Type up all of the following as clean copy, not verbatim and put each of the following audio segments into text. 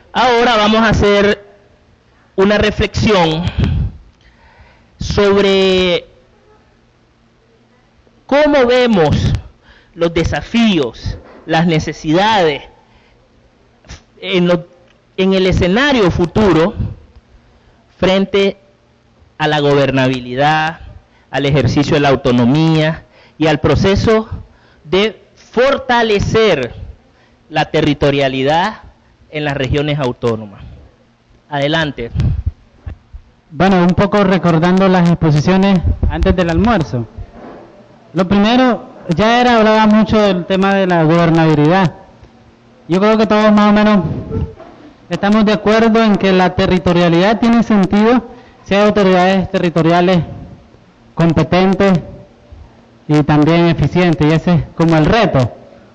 Ahora vamos a hacer una reflexión sobre cómo vemos los desafíos, las necesidades en el escenario futuro frente a la gobernabilidad, al ejercicio de la autonomía y al proceso de fortalecer la territorialidad en las regiones autónomas. Adelante. Bueno, un poco recordando las exposiciones antes del almuerzo. Lo primero, hablaba mucho del tema de la gobernabilidad. Yo creo que todos más o menos estamos de acuerdo en que la territorialidad tiene sentido si hay autoridades territoriales competentes y también eficientes, y ese es como el reto.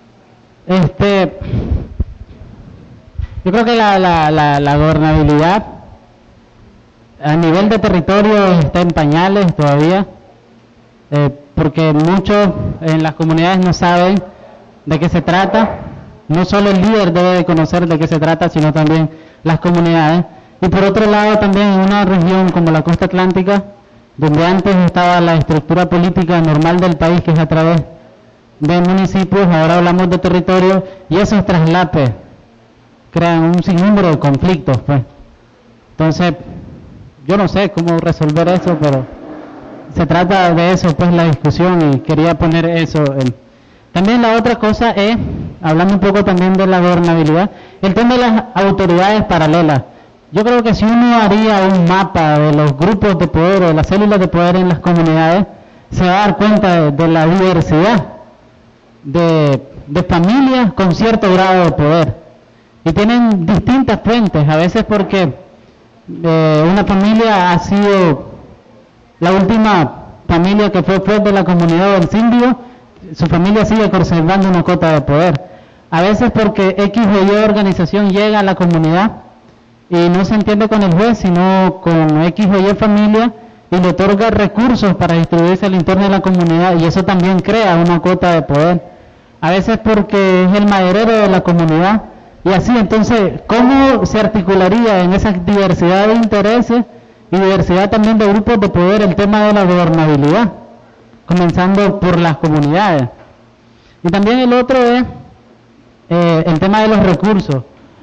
Yo creo que la gobernabilidad a nivel de territorio está en pañales todavía, porque muchos en las comunidades no saben de qué se trata. No solo el líder debe de conocer de qué se trata, sino también las comunidades. Y por otro lado, también en una región como la costa atlántica, donde antes estaba la estructura política normal del país, que es a través de municipios, ahora hablamos de territorio, y esos traslapes crean un sinnúmero de conflictos, pues. Entonces, yo no sé cómo resolver eso, pero se trata de eso, pues, la discusión, y quería poner eso. También la otra cosa es, hablando un poco también de la gobernabilidad, el tema de las autoridades paralelas. Yo creo que si uno haría un mapa de los grupos de poder o de las células de poder en las comunidades, se va a dar cuenta de la diversidad de familias con cierto grado de poder. Y tienen distintas fuentes, a veces porque una familia ha sido la última familia que fue de la comunidad del síndico, su familia sigue conservando una cuota de poder. A veces porque X o Y organización llega a la comunidad y no se entiende con el juez, sino con X o Y familia, y le otorga recursos para distribuirse al interno de la comunidad, y eso también crea una cuota de poder. A veces porque es el maderero de la comunidad, y así. Entonces, ¿cómo se articularía en esa diversidad de intereses y diversidad también de grupos de poder el tema de la gobernabilidad? Comenzando por las comunidades. Y también el otro es el tema de los recursos.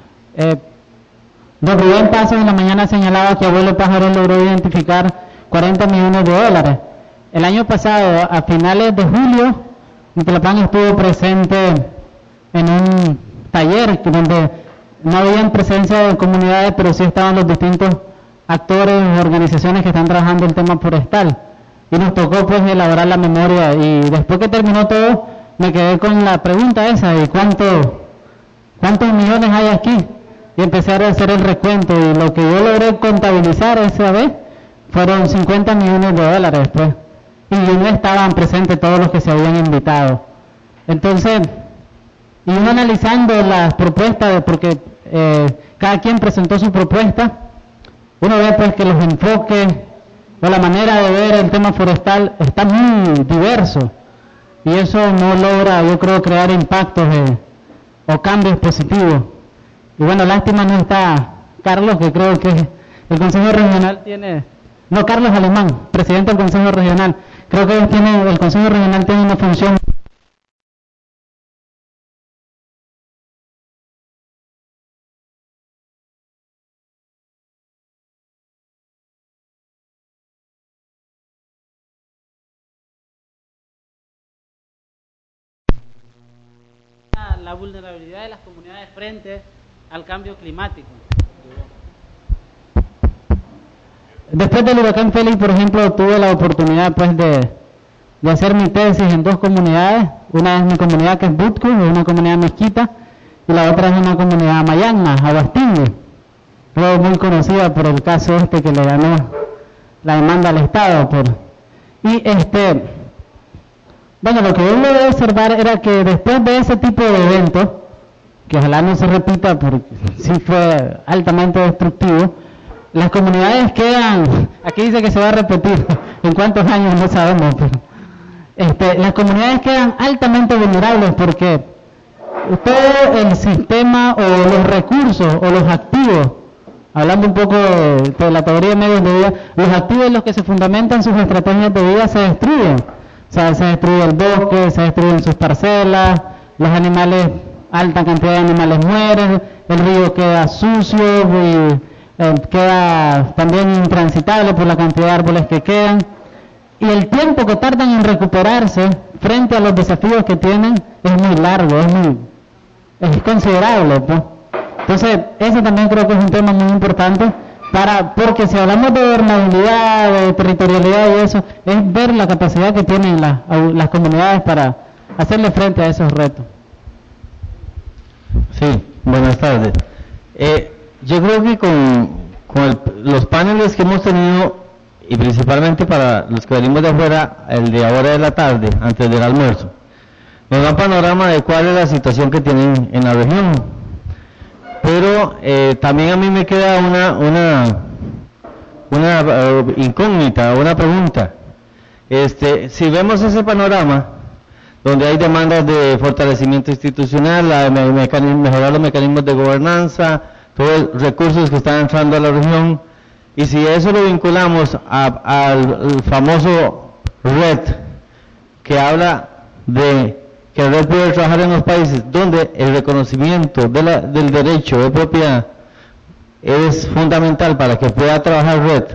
Don Rubén Pasos en la mañana señalaba que Abuelo Pájaro logró identificar 40 millones de dólares. El año pasado, a finales de julio, Mitlapán estuvo presente en un taller donde no habían presencia de comunidades, pero sí estaban los distintos actores o organizaciones que están trabajando el tema forestal. Y nos tocó pues elaborar la memoria, y después que terminó todo me quedé con la pregunta esa de cuántos millones hay aquí, y empecé a hacer el recuento, y lo que yo logré contabilizar esa vez fueron 50 millones de dólares pues, y no estaban presentes todos los que se habían invitado. Entonces, y uno analizando las propuestas, porque cada quien presentó su propuesta, uno ve pues que los enfoques o la manera de ver el tema forestal está muy diverso, y eso no logra, yo creo, crear impactos o cambios positivos. Y bueno, lástima no está Carlos, que creo que el Consejo Regional tiene, no, Carlos Alemán, presidente del Consejo Regional, creo que el Consejo Regional tiene una función la vulnerabilidad de las comunidades frente al cambio climático. Después del huracán Félix, por ejemplo, tuve la oportunidad pues de hacer mi tesis en dos comunidades. Una es mi comunidad, que es Butco, es una comunidad mezquita, y la otra es una comunidad mayagna, Aguastingue, luego muy conocida por el caso que le ganó la demanda al Estado bueno, lo que yo logré observar era que después de ese tipo de eventos, que ojalá no se repita porque sí fue altamente destructivo, las comunidades quedan, aquí dice que se va a repetir, en cuántos años no sabemos, pero las comunidades quedan altamente vulnerables porque todo el sistema o los recursos o los activos, hablando un poco de la teoría de medios de vida, los activos en los que se fundamentan sus estrategias de vida se destruyen. O sea, se destruye el bosque, se destruyen sus parcelas, los animales, alta cantidad de animales mueren, el río queda sucio y queda también intransitable por la cantidad de árboles que quedan. Y el tiempo que tardan en recuperarse frente a los desafíos que tienen es muy largo, es considerable, pues. Entonces, ese también creo que es un tema muy importante, porque si hablamos de gobernabilidad, de territorialidad y eso, es ver la capacidad que tienen las comunidades para hacerle frente a esos retos. Sí, buenas tardes. Yo creo que con los paneles que hemos tenido, y principalmente para los que venimos de afuera, el de ahora de la tarde, antes del almuerzo, nos da un panorama de cuál es la situación que tienen en la región. Pero también a mí me queda una incógnita, una pregunta. Si vemos ese panorama, donde hay demandas de fortalecimiento institucional, mejorar los mecanismos de gobernanza, todos los recursos que están entrando a la región, y si eso lo vinculamos al famoso RED, que habla de que el RED puede trabajar en los países donde el reconocimiento del derecho de propiedad es fundamental para que pueda trabajar RED,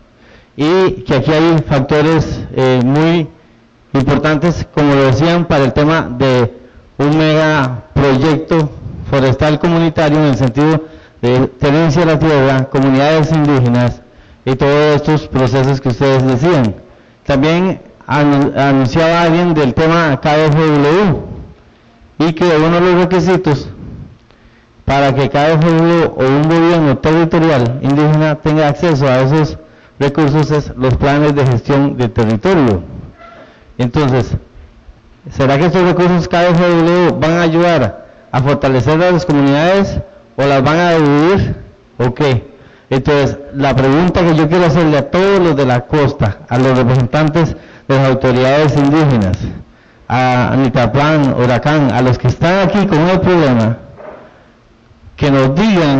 y que aquí hay factores muy importantes, como lo decían, para el tema de un megaproyecto forestal comunitario en el sentido de tenencia de la tierra, comunidades indígenas y todos estos procesos que ustedes decían. También anunciaba alguien del tema KFW, y que uno de los requisitos para que KFW o un gobierno territorial indígena tenga acceso a esos recursos es los planes de gestión de territorio. Entonces, ¿será que estos recursos KFW van a ayudar a fortalecer a las comunidades o las van a dividir o qué? Entonces, la pregunta que yo quiero hacerle a todos los de la costa, a los representantes de las autoridades indígenas, a Nitaplán, Huracán, a los que están aquí con el problema, que nos digan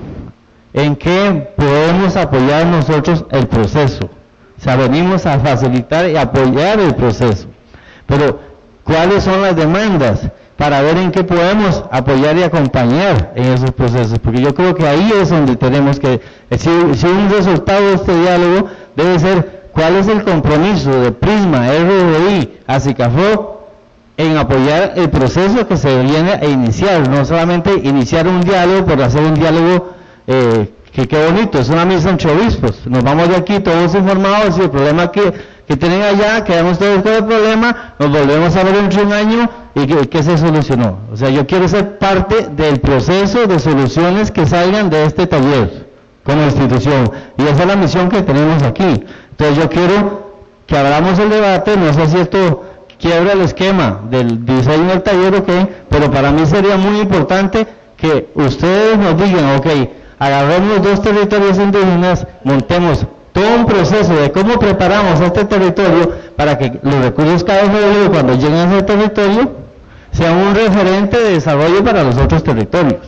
en qué podemos apoyar nosotros el proceso. O sea, venimos a facilitar y apoyar el proceso, pero ¿cuáles son las demandas? Para ver en qué podemos apoyar y acompañar en esos procesos, porque yo creo que ahí es donde tenemos que, si un resultado de este diálogo debe ser cuál es el compromiso de Prisma, RDI, ASICAFRO en apoyar el proceso que se viene a iniciar, no solamente iniciar un diálogo por hacer un diálogo que qué bonito, es una misa entre obispos, nos vamos de aquí todos informados y el problema que tienen allá, quedamos todos con el problema, nos volvemos a ver dentro de un año y que se solucionó. O sea, yo quiero ser parte del proceso de soluciones que salgan de este taller como institución, y esa es la misión que tenemos aquí. Entonces yo quiero que abramos el debate, no sé si esto quiebra el esquema del diseño del taller o qué, pero para mí sería muy importante que ustedes nos digan, ok, agarremos 2 territorios indígenas, montemos todo un proceso de cómo preparamos este territorio para que los recursos KFW cuando lleguen a ese territorio sean un referente de desarrollo para los otros territorios.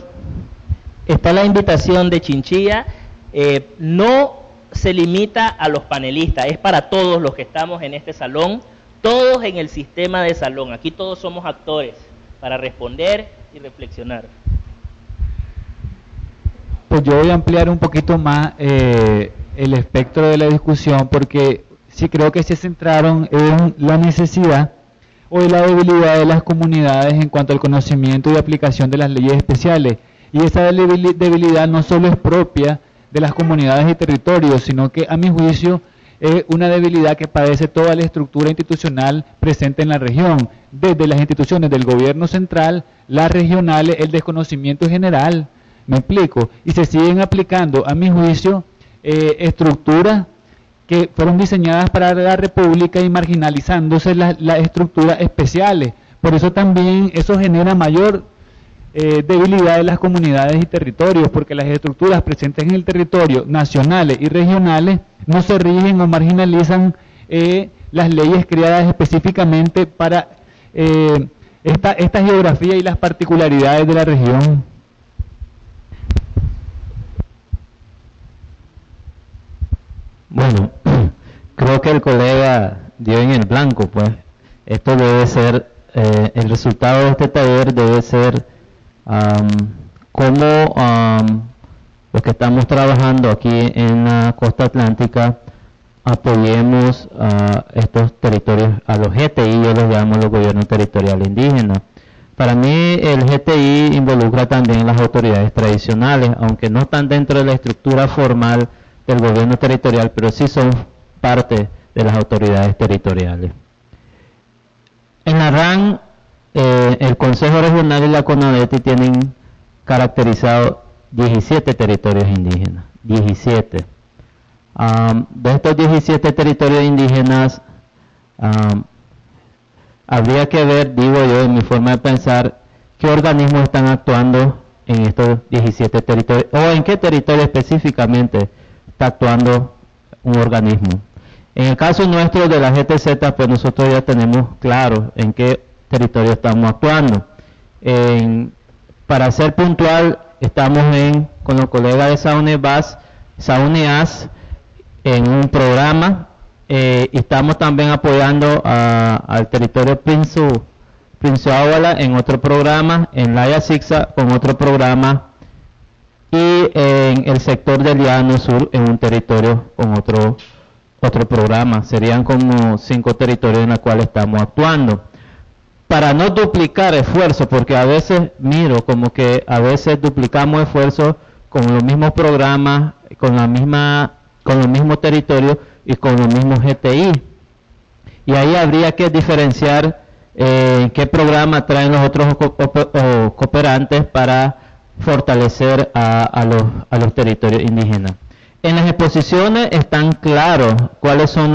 Está la invitación de Chinchilla, no se limita a los panelistas, es para todos los que estamos en este salón, todos en el sistema de salón, aquí todos somos actores para responder y reflexionar. Pues yo voy a ampliar un poquito más el espectro de la discusión, porque sí creo que se centraron en la necesidad o la debilidad de las comunidades en cuanto al conocimiento y aplicación de las leyes especiales, y esa debilidad no solo es propia de las comunidades y territorios, sino que a mi juicio es una debilidad que padece toda la estructura institucional presente en la región, desde las instituciones del gobierno central, las regionales, el desconocimiento general, me explico, y se siguen aplicando, a mi juicio, estructuras que fueron diseñadas para la república y marginalizándose las estructuras especiales. Por eso también eso genera mayor debilidad de las comunidades y territorios, porque las estructuras presentes en el territorio, nacionales y regionales, no se rigen o marginalizan las leyes creadas específicamente para esta geografía y las particularidades de la región. Bueno, creo que el colega dio en el blanco, pues. Esto debe ser, el resultado de este taller debe ser cómo los que estamos trabajando aquí en la costa atlántica apoyemos a estos territorios, a los GTI, yo los llamo los gobiernos territoriales indígenas. Para mí el GTI involucra también las autoridades tradicionales, aunque no están dentro de la estructura formal del gobierno territorial, pero sí son parte de las autoridades territoriales. En la RAN, el Consejo Regional y la CONADETI tienen caracterizado 17 territorios indígenas, 17. De estos 17 territorios indígenas, habría que ver, digo yo, en mi forma de pensar, qué organismos están actuando en estos 17 territorios, o en qué territorio específicamente está actuando un organismo. En el caso nuestro de la GTZ, pues nosotros ya tenemos claro en qué territorio estamos actuando. Para ser puntual, estamos con los colegas de SAUNEAS en un programa, y estamos también apoyando al territorio Prince Águala en otro programa, en Laya Sixa con otro programa, y en el sector del Llano Sur en un territorio con otro programa. Serían como 5 territorios en los cuales estamos actuando. Para no duplicar esfuerzos, porque a veces miro como que a veces duplicamos esfuerzos con los mismos programas, con los mismos territorios y con los mismos GTI. Y ahí habría que diferenciar qué programa traen los otros cooperantes para fortalecer a los territorios indígenas. En las exposiciones están claros cuáles son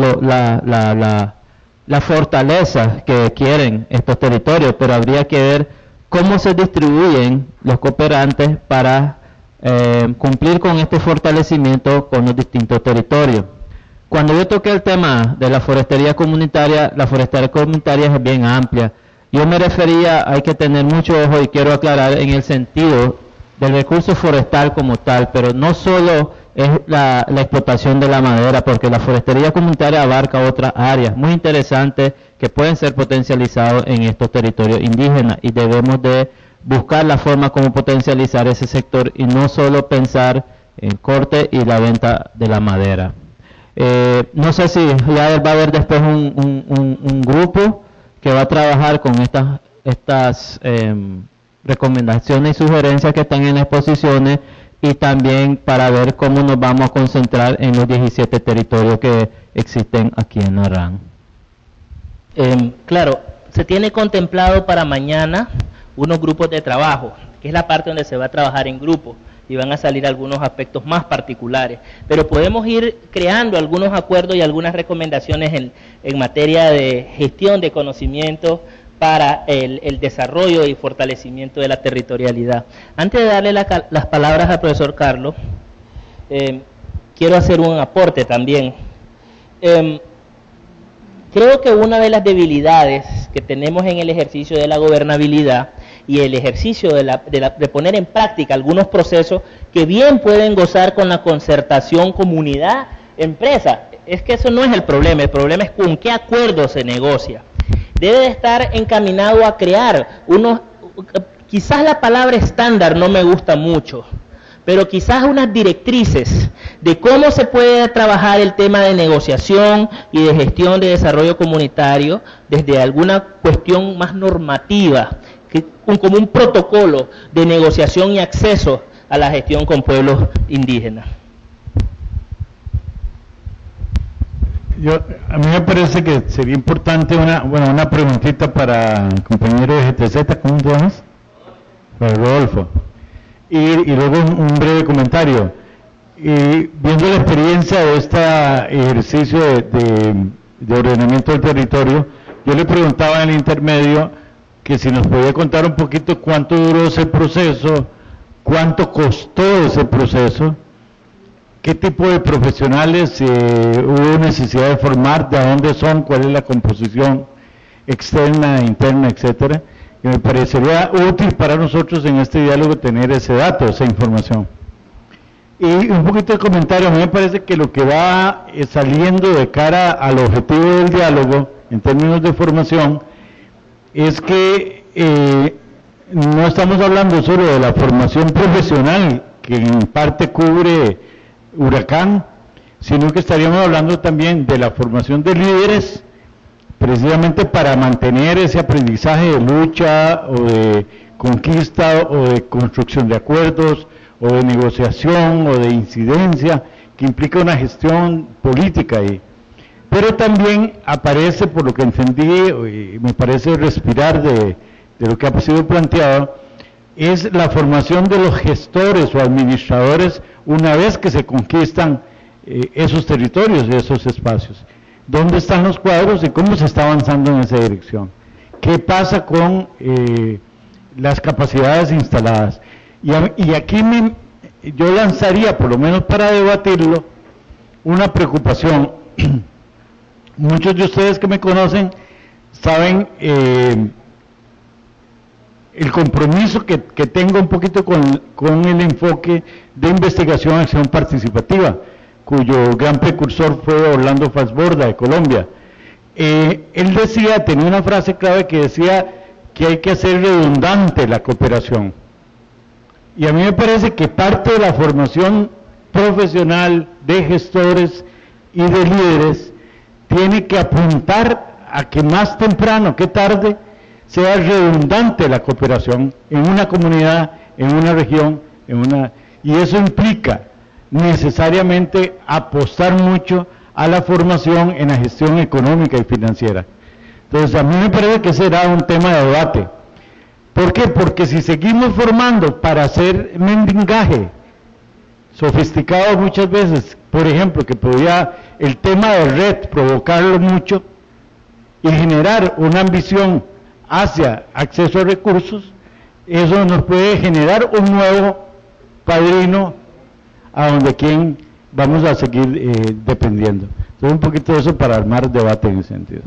las fortalezas que quieren estos territorios, pero habría que ver cómo se distribuyen los cooperantes para cumplir con este fortalecimiento con los distintos territorios. Cuando yo toqué el tema de la forestería comunitaria es bien amplia. Yo me refería, hay que tener mucho ojo, y quiero aclarar en el sentido del recurso forestal como tal, pero no solo es la explotación de la madera, porque la forestería comunitaria abarca otras áreas muy interesantes que pueden ser potencializados en estos territorios indígenas, y debemos de buscar la forma como potencializar ese sector y no solo pensar en corte y la venta de la madera. No sé si ya va a haber después un grupo que va a trabajar con estas recomendaciones y sugerencias que están en las exposiciones, y también para ver cómo nos vamos a concentrar en los 17 territorios que existen aquí en la RAN. Claro, se tiene contemplado para mañana unos grupos de trabajo, que es la parte donde se va a trabajar en grupo, y van a salir algunos aspectos más particulares, pero podemos ir creando algunos acuerdos y algunas recomendaciones en materia de gestión de conocimiento para el desarrollo y fortalecimiento de la territorialidad. Antes de darle las palabras al profesor Carlos, quiero hacer un aporte también. Creo que una de las debilidades que tenemos en el ejercicio de la gobernabilidad y el ejercicio de poner en práctica algunos procesos que bien pueden gozar con la concertación comunidad-empresa, es que eso no es el problema es con qué acuerdo se negocia. Debe de estar encaminado a crear quizás la palabra estándar no me gusta mucho, pero quizás unas directrices de cómo se puede trabajar el tema de negociación y de gestión de desarrollo comunitario desde alguna cuestión más normativa, como un protocolo de negociación y acceso a la gestión con pueblos indígenas. A mí me parece que sería importante una preguntita para el compañero de GTZ, ¿cómo te llamas? Para Rodolfo. Y luego un breve comentario. Viendo la experiencia de este ejercicio de ordenamiento del territorio, yo le preguntaba en el intermedio que si nos podía contar un poquito cuánto duró ese proceso, cuánto costó ese proceso, qué tipo de profesionales hubo necesidad de formar, de dónde son, cuál es la composición, externa, interna, etcétera, y me parecería útil para nosotros en este diálogo tener ese dato, esa información. Y un poquito de comentario, a mí me parece que lo que va saliendo de cara al objetivo del diálogo, en términos de formación, es que no estamos hablando solo de la formación profesional, que en parte cubre Huracán, sino que estaríamos hablando también de la formación de líderes, precisamente para mantener ese aprendizaje de lucha o de conquista o de construcción de acuerdos o de negociación o de incidencia que implica una gestión política ahí. Pero también aparece, por lo que entendí y me parece respirar de lo que ha sido planteado, es la formación de los gestores o administradores una vez que se conquistan esos territorios y esos espacios. ¿Dónde están los cuadros y cómo se está avanzando en esa dirección? ¿Qué pasa con las capacidades instaladas? Y aquí yo lanzaría, por lo menos para debatirlo, una preocupación. Muchos de ustedes que me conocen saben el compromiso que tengo un poquito con el enfoque de investigación acción participativa, cuyo gran precursor fue Orlando Falsborda de Colombia. Él decía, tenía una frase clave que decía que hay que hacer redundante la cooperación. Y a mí me parece que parte de la formación profesional de gestores y de líderes tiene que apuntar a que más temprano que tarde sea redundante la cooperación en una comunidad, en una región, y eso implica necesariamente apostar mucho a la formación en la gestión económica y financiera. Entonces a mí me parece que será un tema de debate. ¿Por qué? Porque si seguimos formando para hacer mendigaje sofisticado muchas veces, por ejemplo, que podría el tema de red provocarlo mucho y generar una ambición hacia acceso a recursos, eso nos puede generar un nuevo padrino a donde quien vamos a seguir dependiendo. Entonces un poquito de eso para armar debate en ese sentido.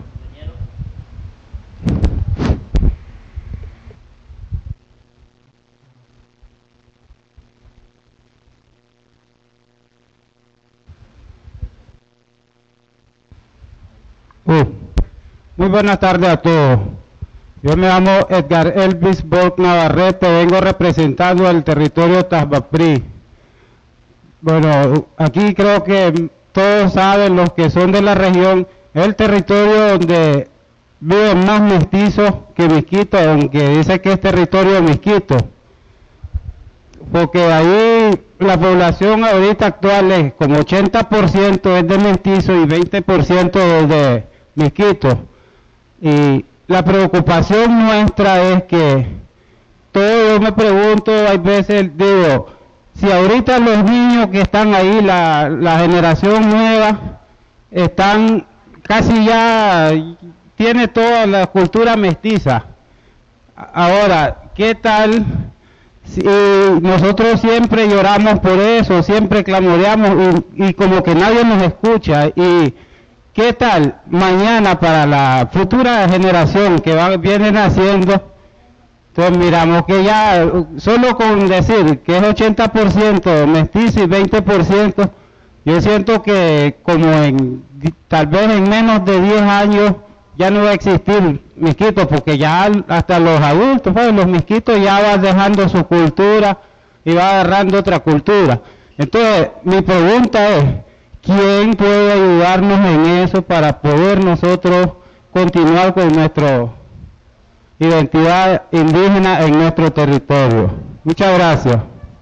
Muy buenas tardes a todos. Yo me llamo Edgar Elvis Borg Navarrete, vengo representando al territorio Tasbaprí. Bueno, aquí creo que todos saben, los que son de la región, es el territorio donde viven más mestizos que misquitos, aunque dice que es territorio misquito. Porque ahí la población ahorita actual es como 80% es de mestizo y 20% es de misquito. Y la preocupación nuestra es que todo, yo me pregunto, hay veces digo, si ahorita los niños que están ahí, la generación nueva, están casi ya, tiene toda la cultura mestiza. Ahora, ¿qué tal si nosotros siempre lloramos por eso, siempre clamoreamos y como que nadie nos escucha? Y ¿qué tal mañana para la futura generación que vienen haciendo? Entonces miramos que ya, solo con decir que es 80% mestizo y 20%, yo siento que como tal vez en menos de 10 años ya no va a existir misquitos, porque ya hasta los adultos, pues, los misquitos ya van dejando su cultura y va agarrando otra cultura. Entonces mi pregunta es, ¿quién puede ayudarnos en eso para poder nosotros continuar con nuestra identidad indígena en nuestro territorio? Muchas gracias.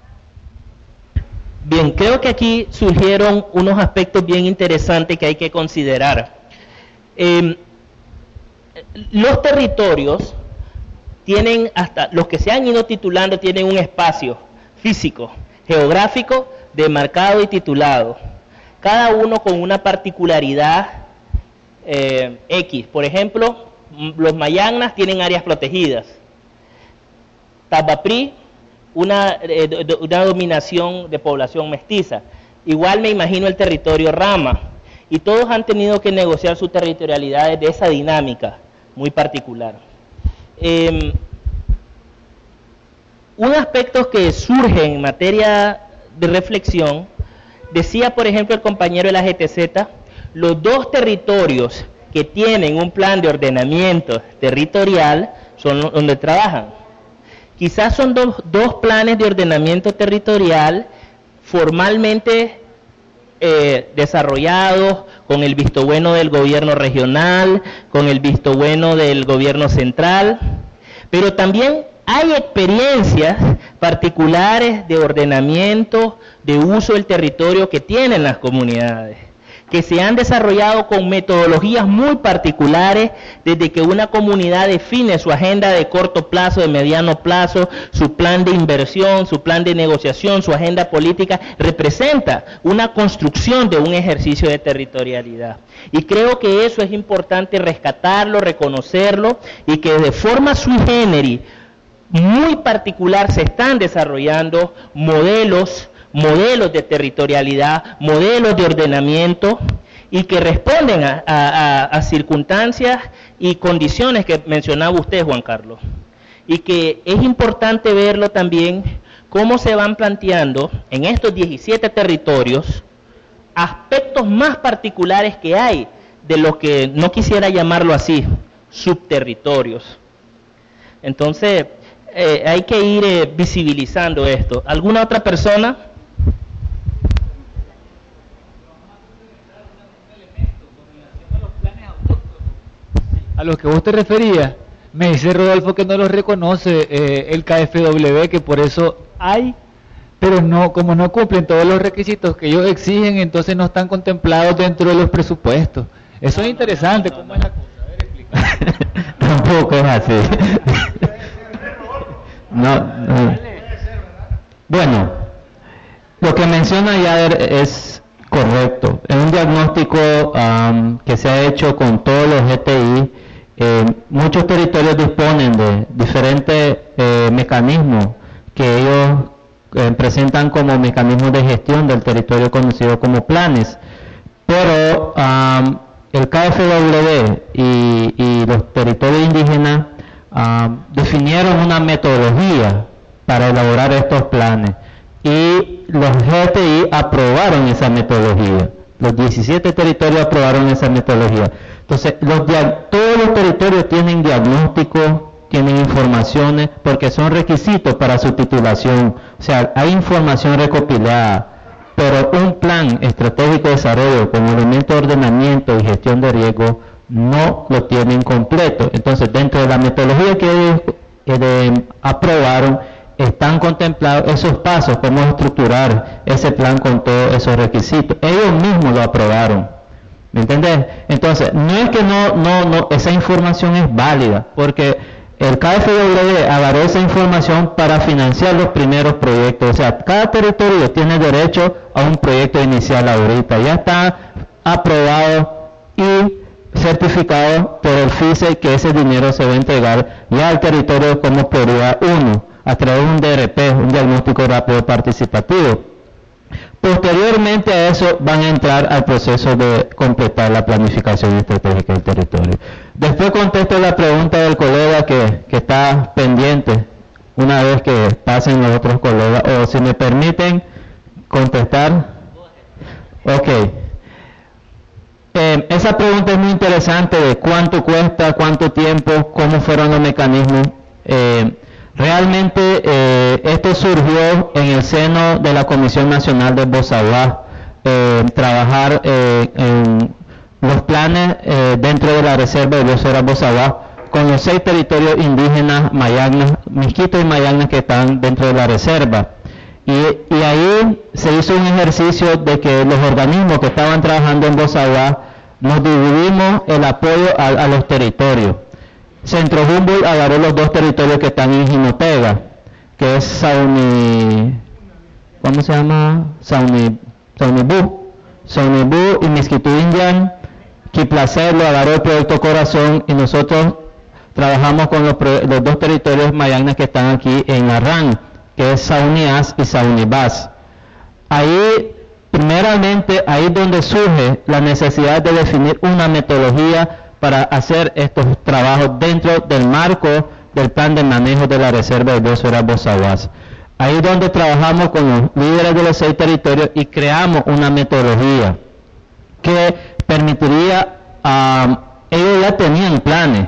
Bien, creo que aquí surgieron unos aspectos bien interesantes que hay que considerar. Los territorios tienen, hasta los que se han ido titulando, tienen un espacio físico, geográfico, demarcado y titulado. Cada uno con una particularidad X. Por ejemplo, los Mayagnas tienen áreas protegidas. Tasbaprí, una dominación de población mestiza. Igual me imagino el territorio Rama. Y todos han tenido que negociar su territorialidad de esa dinámica. muy particular. Un aspecto que surge en materia de reflexión, decía por ejemplo el compañero de la GTZ, los dos territorios que tienen un plan de ordenamiento territorial son donde trabajan. Quizás son dos planes de ordenamiento territorial formalmente desarrollados, con el visto bueno del gobierno regional, con el visto bueno del gobierno central, pero también hay experiencias particulares de ordenamiento, de uso del territorio que tienen las comunidades, que se han desarrollado con metodologías muy particulares desde que una comunidad define su agenda de corto plazo, de mediano plazo, su plan de inversión, su plan de negociación, su agenda política, representa una construcción de un ejercicio de territorialidad. Y creo que eso es importante rescatarlo, reconocerlo, y que de forma sui generis, muy particular, se están desarrollando modelos de territorialidad, modelos de ordenamiento, y que responden a circunstancias y condiciones que mencionaba usted, Juan Carlos. Y que es importante verlo también, cómo se van planteando en estos 17 territorios aspectos más particulares que hay de lo que, no quisiera llamarlo así, subterritorios. Entonces, hay que ir visibilizando esto. ¿Alguna otra persona? A los que vos te referías, me dice Rodolfo que no los reconoce el KfW, que por eso hay, pero no, como no cumplen todos los requisitos que ellos exigen, entonces no están contemplados dentro de los presupuestos. Eso es interesante, ¿cómo es la cosa? A ver, explica. Tampoco es así. No. Bueno, lo que menciona Yader es correcto. Es un diagnóstico que se ha hecho con todos los GTI. Muchos territorios disponen de diferentes mecanismos que ellos presentan como mecanismos de gestión del territorio conocido como planes, pero el KfW y los territorios indígenas definieron una metodología para elaborar estos planes, y los GTI aprobaron esa metodología. Los 17 territorios aprobaron esa metodología. Entonces, todos los territorios tienen diagnósticos, tienen informaciones, porque son requisitos para su titulación. O sea, hay información recopilada, pero un plan estratégico de desarrollo con elemento de ordenamiento y gestión de riesgo no lo tienen completo. Entonces, dentro de la metodología que ellos aprobaron, están contemplados esos pasos, cómo estructurar ese plan con todos esos requisitos. Ellos mismos lo aprobaron. ¿Me entiendes? Entonces, no es que no, esa información es válida, porque el KfW agarró esa información para financiar los primeros proyectos. O sea, cada territorio tiene derecho a un proyecto inicial ahorita. Ya está aprobado y certificado por el FICE que ese dinero se va a entregar ya al territorio como prioridad 1 a través de un DRP, un diagnóstico rápido participativo. Posteriormente a eso van a entrar al proceso de completar la planificación estratégica del territorio. Después contesto la pregunta del colega que está pendiente una vez que pasen los otros colegas, o si me permiten contestar. Ok. Esa pregunta es muy interesante, de cuánto cuesta, cuánto tiempo, cómo fueron los mecanismos. Realmente esto surgió en el seno de la Comisión Nacional de Bozaguá, trabajar en los planes dentro de la Reserva de Biosfera Bozaguá con los 6 territorios indígenas, Mayagnas, Misquitos y Mayagnas, que están dentro de la reserva. Y ahí se hizo un ejercicio de que los organismos que estaban trabajando en Bozaguá nos dividimos el apoyo a los territorios. Centro Humboldt agarró los 2 territorios que están en Jinotega, que es Saunibú y Misquituinyan. Quiplacer lo agarró el proyecto Corazón, y nosotros trabajamos con los 2 territorios mayagnas que están aquí en Arran, que es Saunias y Saunibás. Ahí, primeramente, ahí es donde surge la necesidad de definir una metodología para hacer estos trabajos dentro del marco del plan de manejo de la reserva de biosfera Bozaguas. Ahí es donde trabajamos con los líderes de los 6 territorios y creamos una metodología que permitiría, ellos ya tenían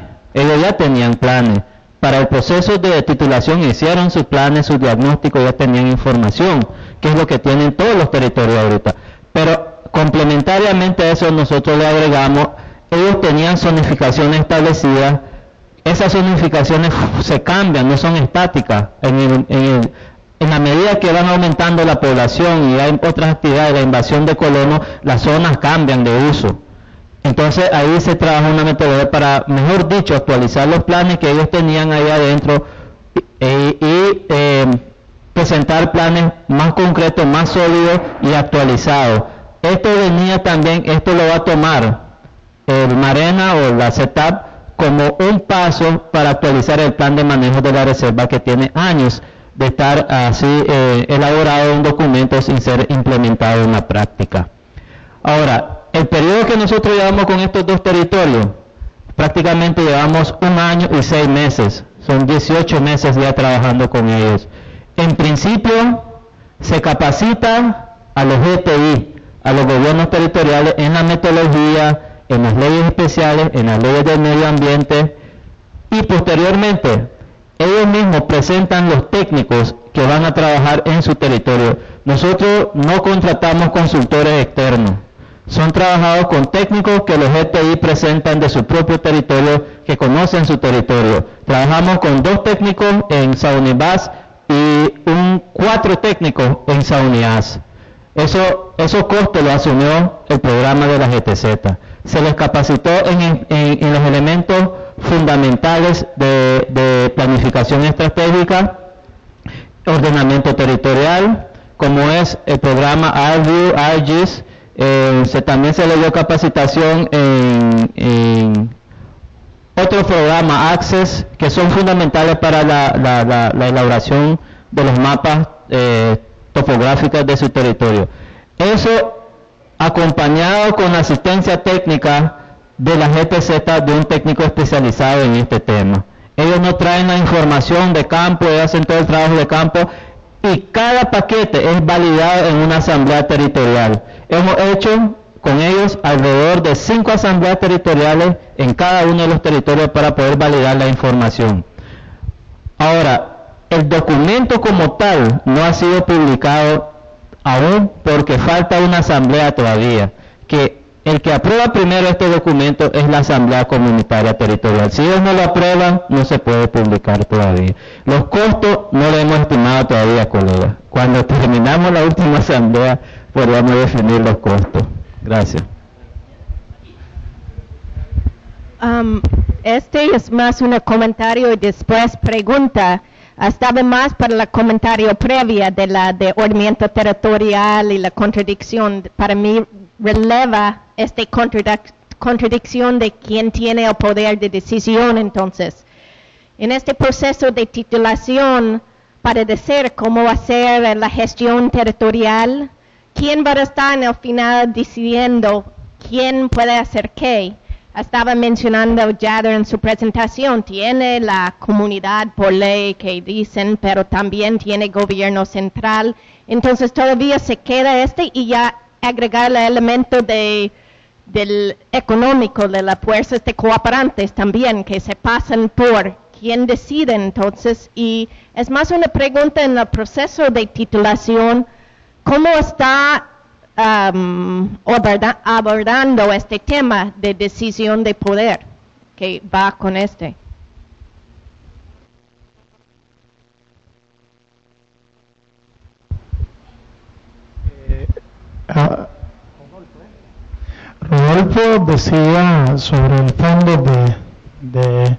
planes para el proceso de titulación, hicieron sus planes, sus diagnósticos, ya tenían información, que es lo que tienen todos los territorios ahorita. Pero complementariamente a eso nosotros le agregamos, ellos tenían zonificaciones establecidas, esas zonificaciones se cambian, no son estáticas. En la medida que van aumentando la población y hay otras actividades, la invasión de colonos, las zonas cambian de uso. Entonces ahí se trabaja una metodología para, mejor dicho, actualizar los planes que ellos tenían ahí adentro y presentar planes más concretos, más sólidos y actualizados. Esto lo va a tomar el Marena o la CETAP como un paso para actualizar el plan de manejo de la reserva que tiene años de estar así elaborado un documento sin ser implementado en la práctica. Ahora, el periodo que nosotros llevamos con estos 2 territorios, prácticamente llevamos 1 año y 6 meses, son 18 meses ya trabajando con ellos. En principio, se capacita a los GTI, a los gobiernos territoriales, en la metodología, en las leyes especiales, en las leyes del medio ambiente, y posteriormente, ellos mismos presentan los técnicos que van a trabajar en su territorio. Nosotros no contratamos consultores externos. Son trabajados con técnicos que los GTI presentan de su propio territorio, que conocen su territorio. Trabajamos con 2 técnicos en Saunibás y 4 técnicos en Saunias. Esos costos los asumió el programa de la GTZ. Se les capacitó en los elementos fundamentales de planificación estratégica, ordenamiento territorial, como es el programa ARVIEW, ARGIS. También se le dio capacitación en otro programa, ACCESS, que son fundamentales para la elaboración de los mapas topográficos de su territorio. Eso acompañado con asistencia técnica de la GTZ, de un técnico especializado en este tema. Ellos no traen la información de campo, ellos hacen todo el trabajo de campo, y cada paquete es validado en una asamblea territorial. Hemos hecho con ellos alrededor de 5 asambleas territoriales en cada uno de los territorios para poder validar la información. Ahora, el documento como tal no ha sido publicado aún porque falta una asamblea todavía, que el que aprueba primero este documento es la asamblea comunitaria territorial. Si ellos no lo aprueban, no se puede publicar todavía. Los costos no lo hemos estimado todavía, colegas. Cuando terminamos la última asamblea, podríamos definir los costos. Gracias. Este es más un comentario y después pregunta. Estaba más para el comentario previo de ordenamiento territorial y la contradicción. Para mí releva esta contradicción de quién tiene el poder de decisión. Entonces, en este proceso de titulación, para decir cómo hacer la gestión territorial, quién va a estar en el final decidiendo quién puede hacer qué. Estaba mencionando Jader en su presentación, tiene la comunidad por ley que dicen, pero también tiene gobierno central. Entonces todavía se queda y ya agregar el elemento del económico, de las fuerzas de cooperantes también, que se pasan por quién decide entonces. Y es más una pregunta en el proceso de titulación, ¿cómo está abordando este tema de decisión de poder que va con este? Rodolfo decía sobre el fondo de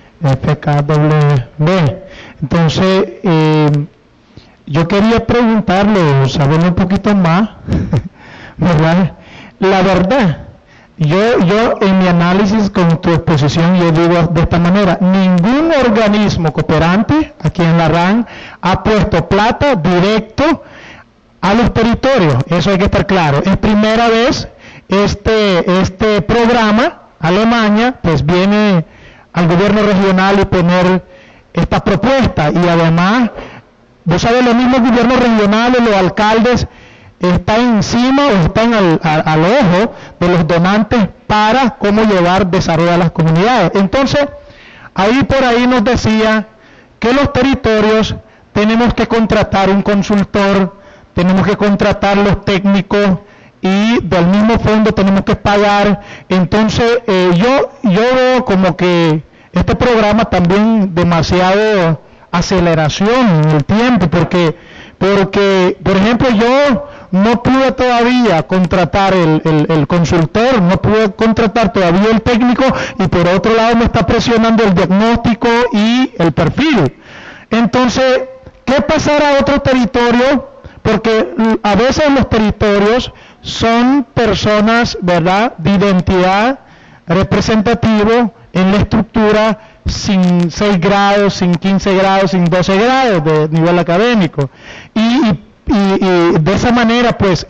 FKWB. Entonces, yo quería preguntarle, saber un poquito más, ¿verdad? La verdad, yo en mi análisis con tu exposición, yo digo de esta manera, ningún organismo cooperante aquí en la RAN ha puesto plata directo a los territorios, eso hay que estar claro. Es primera vez este programa Alemania, pues viene al gobierno regional y poner esta propuesta. Y además, vos sabés, los mismos gobiernos regionales, los alcaldes, están encima o están al ojo de los donantes para cómo llevar desarrollo a las comunidades. Entonces, ahí por ahí nos decía que los territorios tenemos que contratar un consultor, tenemos que contratar los técnicos y del mismo fondo tenemos que pagar. Entonces, yo veo como que este programa también demasiado aceleración en el tiempo, porque por ejemplo, yo no pude todavía contratar el consultor, no pude contratar todavía el técnico, y por otro lado me está presionando el diagnóstico y el perfil. Entonces, ¿qué pasará a otro territorio? Porque a veces los territorios son personas, ¿verdad?, de identidad representativo en la estructura, sin 6 grados, sin 15 grados, sin 12 grados de nivel académico. Y de esa manera, pues,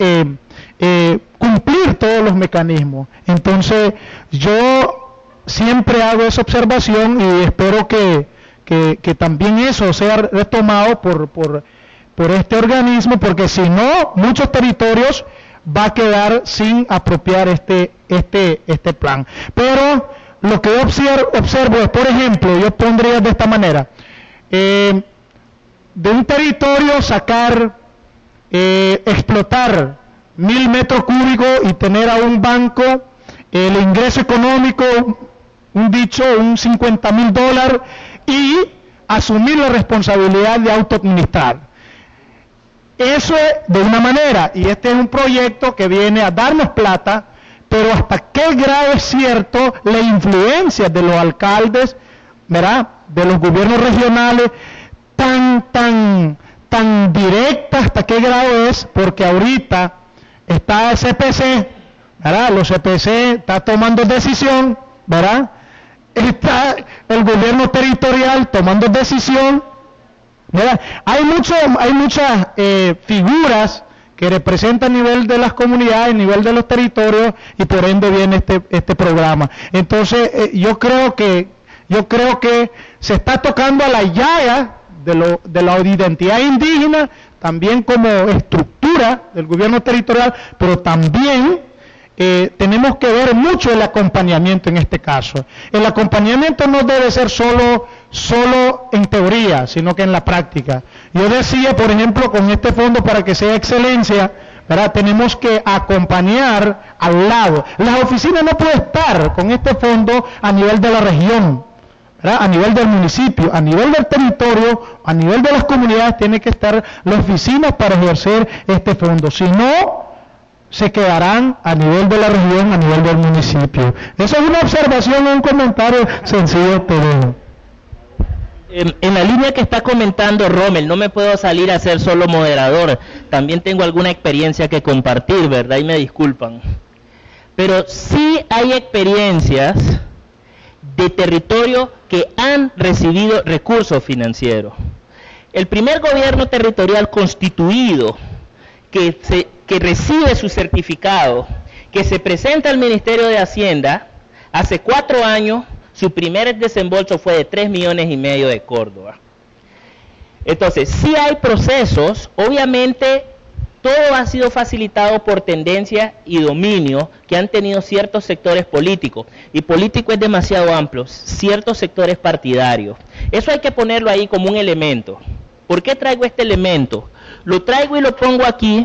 cumplir todos los mecanismos. Entonces, yo siempre hago esa observación y espero que también eso sea retomado por este organismo, porque si no, muchos territorios va a quedar sin apropiar este plan. Pero lo que yo observo es, por ejemplo, yo pondría de esta manera, de un territorio sacar, explotar 1000 metros cúbicos y tener a un banco el ingreso económico, un $50,000, y asumir la responsabilidad de autoadministrar. Eso es de una manera, y este es un proyecto que viene a darnos plata, pero hasta qué grado es cierto la influencia de los alcaldes, ¿verdad?, de los gobiernos regionales, tan directa, hasta qué grado es, porque ahorita está el CPC, ¿verdad?, los CPC está tomando decisión, ¿verdad?, está el gobierno territorial tomando decisión, ¿verdad? Hay muchas figuras que representan a nivel de las comunidades, a nivel de los territorios, y por ende viene este programa. Entonces, yo creo que se está tocando a la llaga de la identidad indígena, también como estructura del gobierno territorial, pero también tenemos que ver mucho el acompañamiento en este caso. El acompañamiento no debe ser solo en teoría, sino que en la práctica. Yo decía, por ejemplo, con este fondo, para que sea excelencia, ¿verdad?, tenemos que acompañar al lado. Las oficinas no pueden estar con este fondo a nivel de la región, ¿verdad?, a nivel del municipio, a nivel del territorio, a nivel de las comunidades, tienen que estar las oficinas para ejercer este fondo. Si no, se quedarán a nivel de la región, a nivel del municipio. Esa es una observación, un comentario sencillo, pero... En la línea que está comentando Rommel, no me puedo salir a ser solo moderador, también tengo alguna experiencia que compartir, ¿verdad? Y me disculpan. Pero sí hay experiencias de territorios que han recibido recursos financieros. El primer gobierno territorial constituido que recibe su certificado, que se presenta al Ministerio de Hacienda, hace 4 años, su primer desembolso fue de 3,5 millones de Córdoba. Entonces, sí hay procesos, obviamente todo ha sido facilitado por tendencia y dominio que han tenido ciertos sectores políticos, y político es demasiado amplio, ciertos sectores partidarios. Eso hay que ponerlo ahí como un elemento. ¿Por qué traigo este elemento? Lo traigo y lo pongo aquí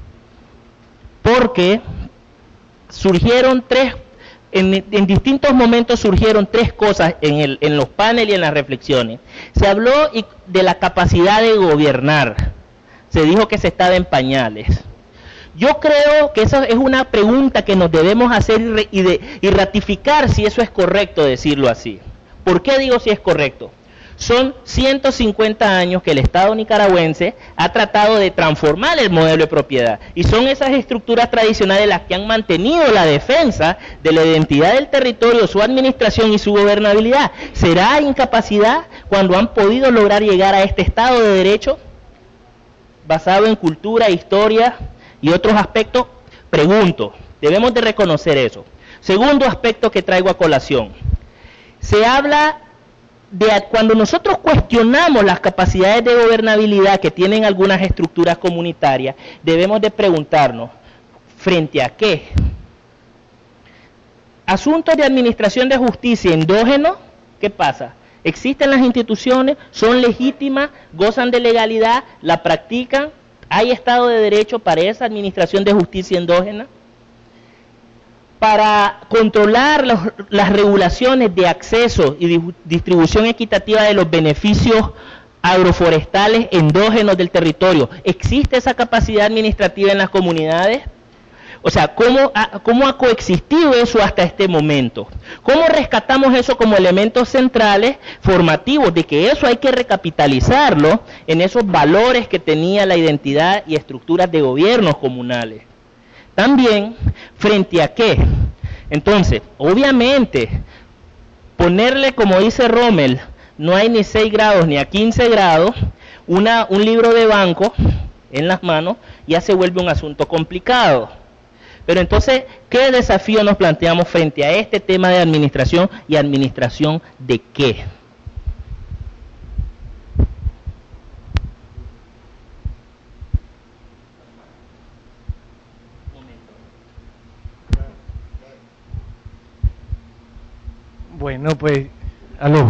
porque surgieron en distintos momentos surgieron 3 cosas en los paneles y en las reflexiones. Se habló de la capacidad de gobernar. Se dijo que se estaba en pañales. Yo creo que esa es una pregunta que nos debemos hacer y ratificar si eso es correcto decirlo así. ¿Por qué digo si es correcto? Son 150 años que el Estado nicaragüense ha tratado de transformar el modelo de propiedad, y son esas estructuras tradicionales las que han mantenido la defensa de la identidad del territorio, su administración y su gobernabilidad. ¿Será incapacidad cuando han podido lograr llegar a este Estado de Derecho basado en cultura, historia y otros aspectos? Pregunto, debemos de reconocer eso. Segundo aspecto que traigo a colación. Se habla de cuando nosotros cuestionamos las capacidades de gobernabilidad que tienen algunas estructuras comunitarias, debemos de preguntarnos, ¿frente a qué? Asuntos de administración de justicia endógenos, ¿qué pasa? Existen las instituciones, son legítimas, gozan de legalidad, la practican, hay Estado de Derecho para esa administración de justicia endógena. Para controlar las regulaciones de acceso y distribución equitativa de los beneficios agroforestales endógenos del territorio, ¿existe esa capacidad administrativa en las comunidades? O sea, ¿cómo ha coexistido eso hasta este momento? ¿Cómo rescatamos eso como elementos centrales formativos de que eso hay que recapitalizarlo en esos valores que tenía la identidad y estructuras de gobiernos comunales? También, ¿frente a qué? Entonces, obviamente, ponerle, como dice Rommel, no hay ni 6 grados ni a 15 grados, un libro de banco en las manos, ya se vuelve un asunto complicado. Pero entonces, ¿qué desafío nos planteamos frente a este tema de administración y administración de qué? Bueno, pues, aló.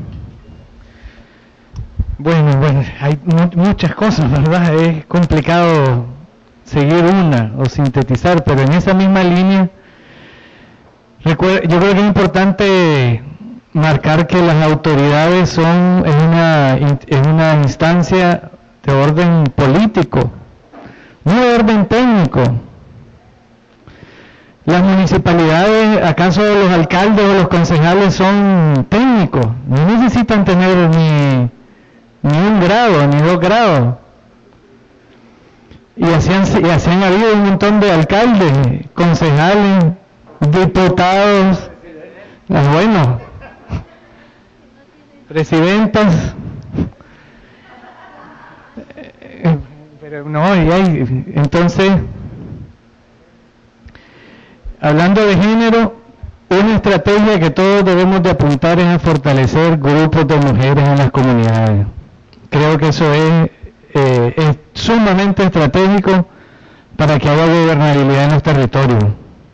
Bueno, hay muchas cosas, ¿verdad? Es complicado seguir una o sintetizar, pero en esa misma línea, yo creo que es importante marcar que las autoridades son en una instancia de orden político, no de orden técnico. Las municipalidades, ¿acaso los alcaldes o los concejales son técnicos? No necesitan tener ni 1 grado, ni 2 grados. Y así han habido un montón de alcaldes, concejales, diputados, bueno, presidentas. Pero no, entonces, hablando de género, una estrategia que todos debemos de apuntar es a fortalecer grupos de mujeres en las comunidades. Creo que eso es sumamente estratégico para que haya gobernabilidad en los territorios.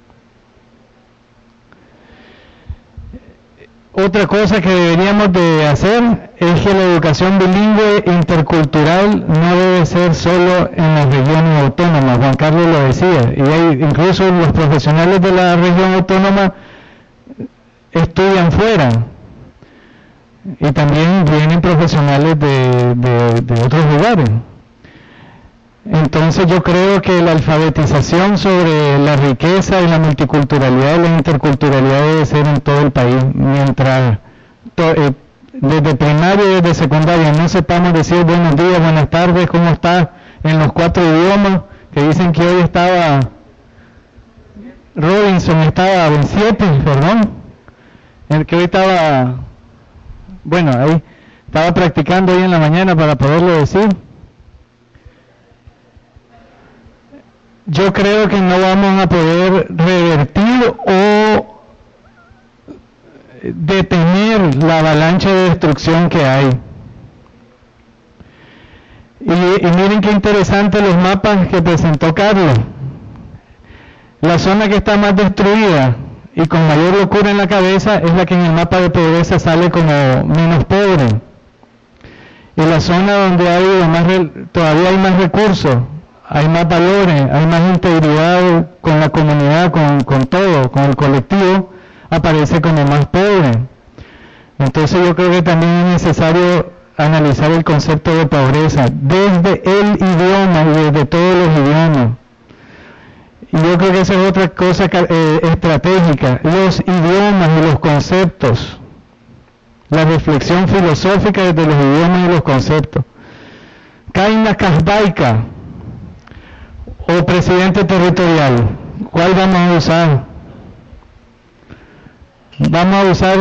Otra cosa que deberíamos de hacer es que la educación bilingüe intercultural no debe ser solo en las regiones autónomas. Juan Carlos lo decía, y incluso los profesionales de la región autónoma estudian fuera. Y también vienen profesionales de otros lugares. Entonces yo creo que la alfabetización sobre la riqueza y la multiculturalidad y la interculturalidad debe ser en todo el país, mientras desde primaria y desde secundaria no sepamos decir buenos días, buenas tardes, cómo está en los 4 idiomas, que dicen que hoy estaba Robinson, estaba en 7, perdón, el que hoy estaba, bueno, ahí estaba practicando hoy en la mañana para poderlo decir. Yo creo que no vamos a poder revertir o detener la avalancha de destrucción que hay. Y miren qué interesante los mapas que presentó Carlos. La zona que está más destruida y con mayor locura en la cabeza es la que en el mapa de pobreza sale como menos pobre. Y la zona donde todavía hay más recursos, hay más valores, hay más integridad con la comunidad, con todo, con el colectivo, aparece como más pobre. Entonces yo creo que también es necesario analizar el concepto de pobreza desde el idioma y desde todos los idiomas. Y yo creo que esa es otra cosa estratégica, los idiomas y los conceptos, la reflexión filosófica desde los idiomas y los conceptos. Kaina Kasbaika o presidente territorial, ¿cuál vamos a usar? Vamos a usar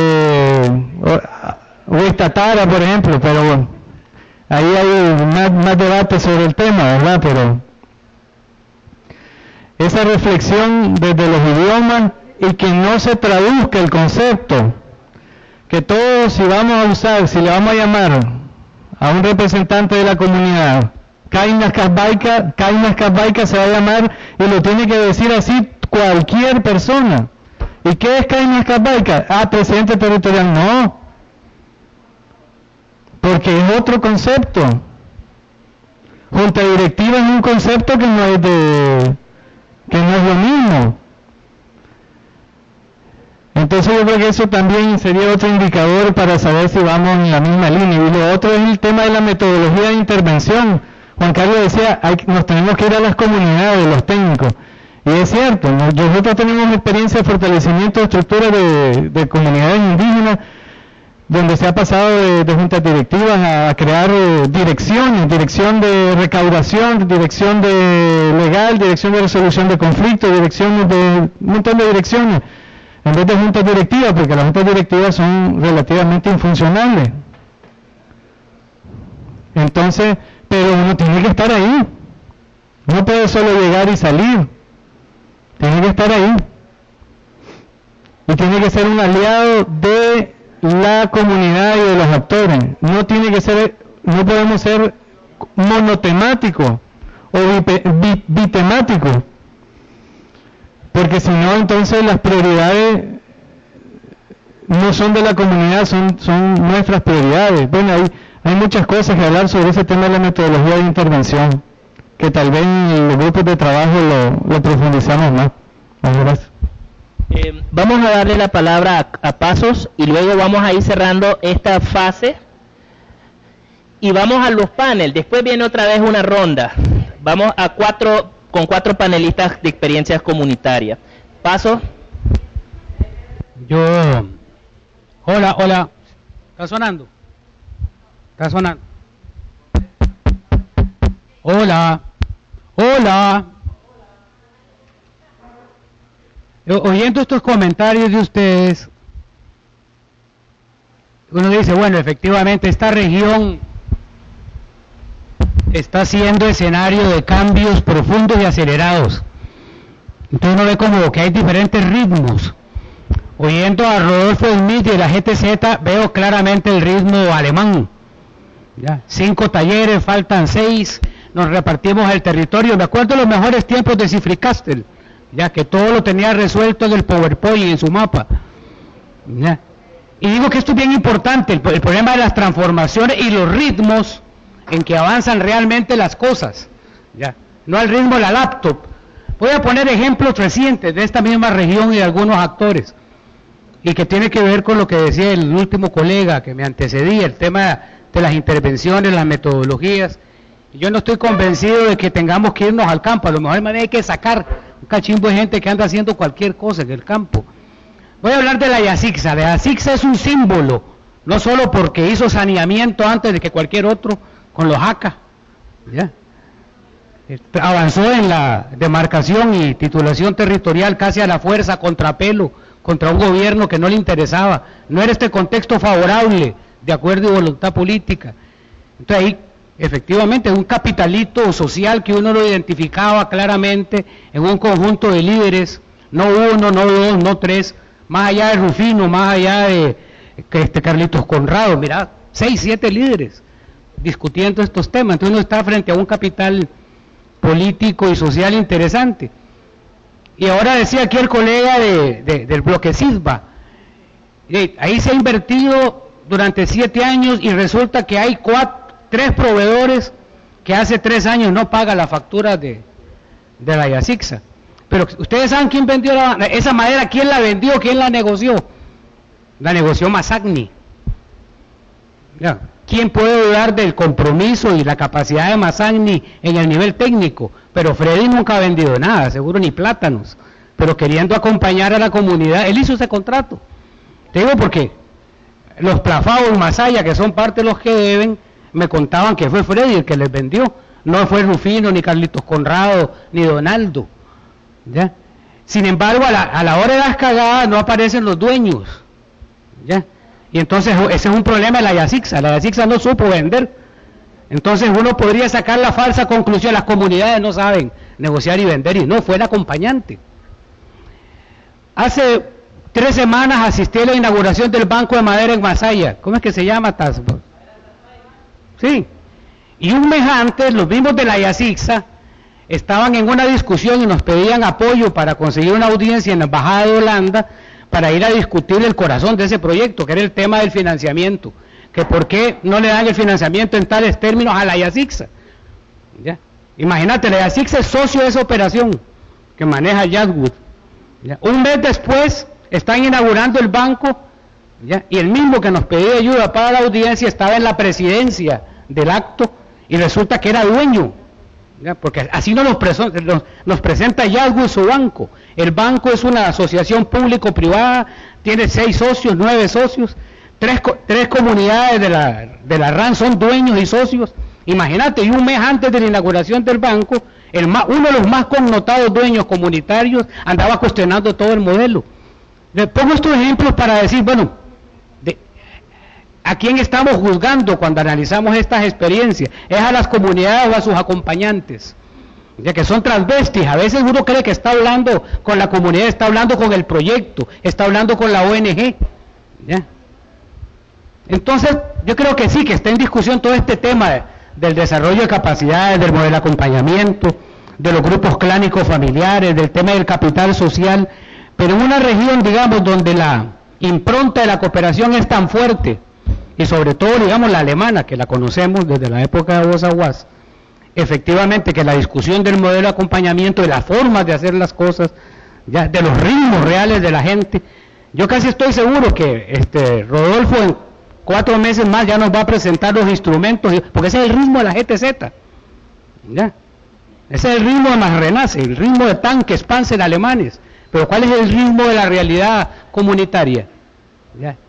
Huestatara, por ejemplo, pero bueno, ahí hay más debate sobre el tema, ¿verdad? Pero esa reflexión desde los idiomas y que no se traduzca el concepto, que todos si le vamos a llamar a un representante de la comunidad, Kainas Kasbaika se va a llamar y lo tiene que decir así cualquier persona. ¿Y qué es Kainas Kasbaika? Presidente territorial. No, porque es otro concepto. Junta directiva es un concepto que no es lo mismo. Entonces yo creo que eso también sería otro indicador para saber si vamos en la misma línea. Y lo otro es el tema de la metodología de intervención. Juan Carlos decía, nos tenemos que ir a las comunidades, los técnicos. Y es cierto, nosotros tenemos experiencia de fortalecimiento de estructuras de comunidades indígenas, donde se ha pasado de juntas directivas a crear dirección de recaudación, dirección de legal, dirección de resolución de conflictos, dirección de un montón de direcciones, en vez de juntas directivas, porque las juntas directivas son relativamente infuncionales. Entonces, pero uno tiene que estar ahí, no puede solo llegar y salir, tiene que estar ahí, y tiene que ser un aliado de la comunidad y de los actores. No podemos ser monotemáticos o bitemáticos, porque si no, entonces las prioridades no son de la comunidad, son nuestras prioridades. Bueno, hay muchas cosas que hablar sobre ese tema de la metodología de intervención, que tal vez en los grupos de trabajo lo profundizamos más. Gracias. Vamos a darle la palabra a Pasos y luego vamos a ir cerrando esta fase y vamos a los paneles. Después viene otra vez una ronda. Vamos con cuatro panelistas de experiencias comunitarias. Pasos. Hola. ¿Está sonando? Hola. Oyendo estos comentarios de ustedes, uno dice, bueno, efectivamente esta región está siendo escenario de cambios profundos y acelerados. Entonces uno ve como que hay diferentes ritmos. Oyendo a Rodolfo Smith y de la GTZ, veo claramente el ritmo alemán. ¿Ya? 5 talleres, faltan 6, nos repartimos el territorio. Me acuerdo de los mejores tiempos de Cifricastel, ya que todo lo tenía resuelto en el PowerPoint y en su mapa. ¿Ya? Y digo que esto es bien importante, el problema de las transformaciones y los ritmos en que avanzan realmente las cosas, ¿ya? No al ritmo de la laptop. Voy a poner ejemplos recientes de esta misma región y de algunos actores, y que tiene que ver con lo que decía el último colega que me antecedía, el tema de las intervenciones, las metodologías. Yo no estoy convencido de que tengamos que irnos al campo, a lo mejor hay que sacar un cachimbo de gente que anda haciendo cualquier cosa en el campo. Voy a hablar de la Yacyxa. La Yacyxa es un símbolo, no solo porque hizo saneamiento antes de que cualquier otro con los ACA, ¿ya? Avanzó en la demarcación y titulación territorial casi a la fuerza, contrapelo, contra un gobierno que no le interesaba, no era este contexto favorable de acuerdo y voluntad política. Entonces ahí efectivamente un capitalito social que uno lo identificaba claramente en un conjunto de líderes, no uno, no dos, no tres, más allá de Rufino, más allá de Carlitos Conrado, mira, 6, 7 líderes discutiendo estos temas. Entonces uno está frente a un capital político y social interesante. Y ahora decía aquí el colega del bloque Silva, ahí se ha invertido durante 7 años y resulta que hay 3 proveedores que hace 3 años no pagan la factura de la Yacyxa. Pero ustedes saben quién vendió esa madera, quién la vendió, quién la negoció. La negoció Masagni. Ya. ¿Quién puede dudar del compromiso y la capacidad de Masagni en el nivel técnico? Pero Freddy nunca ha vendido nada, seguro ni plátanos, pero queriendo acompañar a la comunidad, él hizo ese contrato. Te digo porque los Plafaos Masaya, que son parte de los que deben, me contaban que fue Freddy el que les vendió, no fue Rufino, ni Carlitos Conrado, ni Donaldo. ¿Ya? Sin embargo, a la hora de las cagadas no aparecen los dueños. ¿Ya? Y entonces ese es un problema de la Yacyxa. La Yacyxa no supo vender. Entonces uno podría sacar la falsa conclusión, las comunidades no saben negociar y vender, y no, fue el acompañante. Hace 3 semanas asistí a la inauguración del Banco de Madera en Masaya. ¿Cómo es que se llama, Tasbo? Sí. Y un mes antes, los mismos de la Yacixa estaban en una discusión y nos pedían apoyo para conseguir una audiencia en la Embajada de Holanda para ir a discutir el corazón de ese proyecto, que era el tema del financiamiento. Que por qué no le dan el financiamiento en tales términos a la Yacixa. ¿Ya? Imagínate, la Yacixa es socio de esa operación que maneja Jadwood. ¿Ya? Un mes después están inaugurando el banco, ¿ya? Y el mismo que nos pedía ayuda para la audiencia estaba en la presidencia del acto y resulta que era dueño, ¿ya? Porque así nos presenta Jadwood su banco. El banco es una asociación público-privada, tiene 6 socios, 9 socios, 3 comunidades de la RAN son dueños y socios. Imagínate, y un mes antes de la inauguración del banco, uno de los más connotados dueños comunitarios andaba cuestionando todo el modelo. Le pongo estos ejemplos para decir, bueno, ¿a quién estamos juzgando cuando analizamos estas experiencias? ¿Es a las comunidades o a sus acompañantes? Ya que son transvestis, a veces uno cree que está hablando con la comunidad, está hablando con el proyecto, está hablando con la ONG. ¿Ya? Entonces, yo creo que sí, que está en discusión todo este tema del desarrollo de capacidades, del modelo de acompañamiento, de los grupos clánicos familiares, del tema del capital social, pero en una región, digamos, donde la impronta de la cooperación es tan fuerte, y sobre todo, digamos, la alemana, que la conocemos desde la época de Bozaguas, efectivamente que la discusión del modelo de acompañamiento, de las formas de hacer las cosas, ya, de los ritmos reales de la gente, yo casi estoy seguro que Rodolfo en 4 meses más ya nos va a presentar los instrumentos, porque ese es el ritmo de la GTZ, ¿ya? Ese es el ritmo de Masrenace, el ritmo de tanques, panzer alemanes, pero ¿cuál es el ritmo de la realidad comunitaria? ¿Ya?